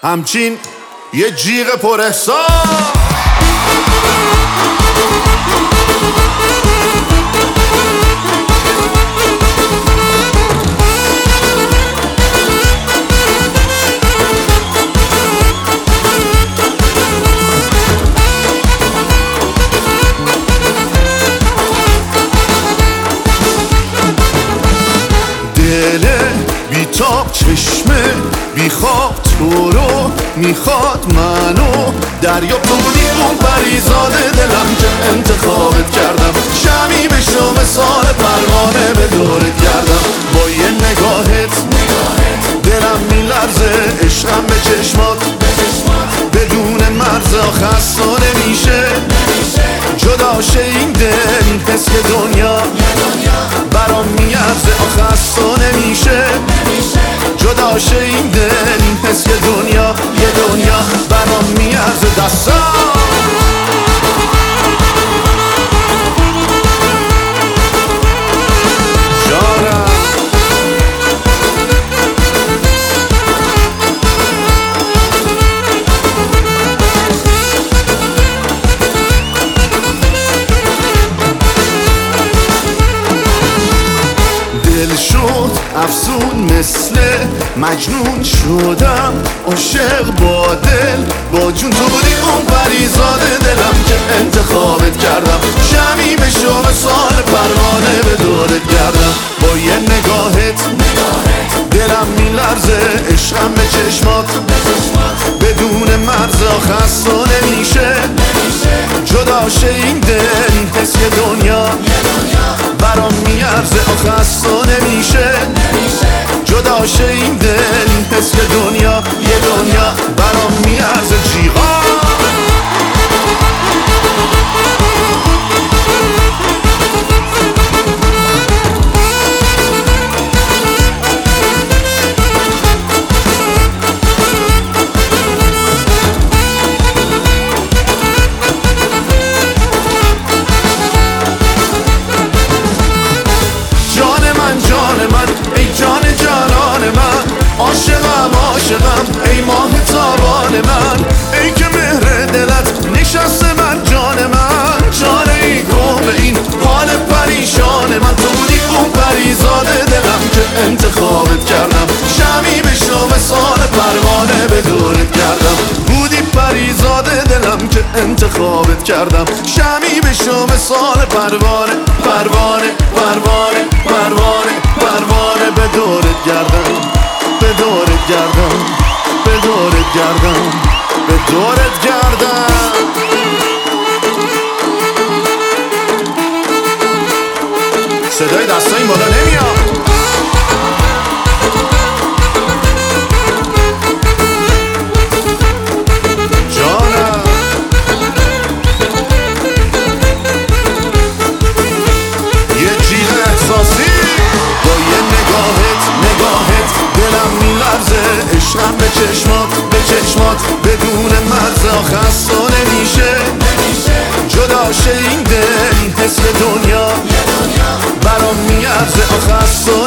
همچین یه جیغ پر احساس. دل بیتاب چشمه بیخواب تو رو میخواد منو دریا بودی اون پریزاد دلم که انتخابت کردم. شمی بشو مثال پروانه به دورت گردم. با یه نگاهت دلم میلرزه، عشقم به چشمات بدون مرز خسته نمیشه. جداشه این دل حس که دنیا برام میارزه خسته نمیشه. جداشه این دل حس که دنیا یه دنیا برام میارزه. دستم دل شد افسون مثل مجنون شدم. عاشق با دل با جون تو بودی اون پریزاد دلم که انتخابت کردم. شمی بشو مثال پروانه به دورت گردم. با یه نگاهت دلم میلرزه، عشقم به چشمات بدون مرز خسته نمیشه. جداشه این دل حس که دنیا برام میارزه خسته نمیشه. جداشه این دل حس که دنیا یه دنیا برام میارزه. جیغا عاشقم ای ماه تابان من، ای که مهر دلت نشسته من جان من. چاره ای کن به این حال پریشان من. تو بودی اون پریزاد دلم که انتخابت کردم. شمی بشو مثال پروانه به دورت گردم. بودی پریزاد دلم که انتخابت کردم. شمی بشو مثال پروانه پروانه پروانه پروانه پروانه به دورت گردم. به دورت گردم، به دورت گردم، به دورت گردم. صدای دستای این بالا نمیاد. جانم یه جیغ احساسی با یه نگاهت دلم میلرزه. عشقم به چشمات بدون مرز خسته نمیشه. جداشه این دل حس دنیا برام میارزه خسته